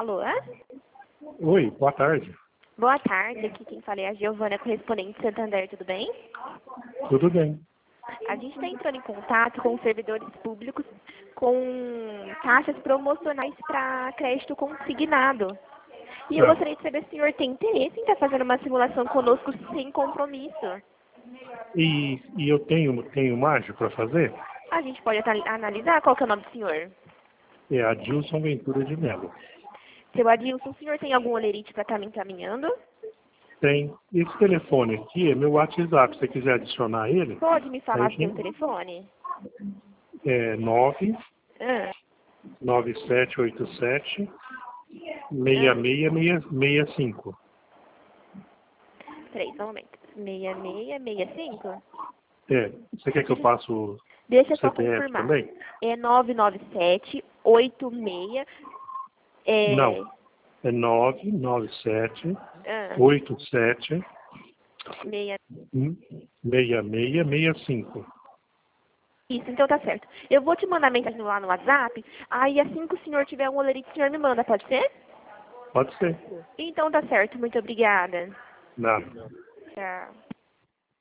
Alô? Oi, boa tarde. Boa tarde, aqui quem fala é a Giovana, correspondente de Santander, tudo bem? Tudo bem. A gente está entrando em contato com servidores públicos com taxas promocionais para crédito consignado. E eu gostaria de saber se o senhor tem interesse em estar fazendo uma simulação conosco sem compromisso. E eu tenho mágico para fazer? A gente pode analisar qual que é o nome do senhor. É Adilson Ventura de Mello. Seu Adilson, o senhor tem algum olerite para estar me encaminhando? Tem. Esse telefone aqui é meu WhatsApp. Se você quiser adicionar ele, Pode me falar aí seu telefone? é 99787 6665. Peraí, só um momento. 6665? É. Você quer que eu passe o Deixa eu só CPF confirmar. também? É 99786. Não. É 997 Ah, 87 meia. 6665. Isso, então tá certo. Eu vou te mandar mensagem lá no WhatsApp. Aí assim que o senhor tiver um olerite, o senhor me manda, pode ser? Pode ser. Então tá certo. Muito obrigada. Nada. Tchau.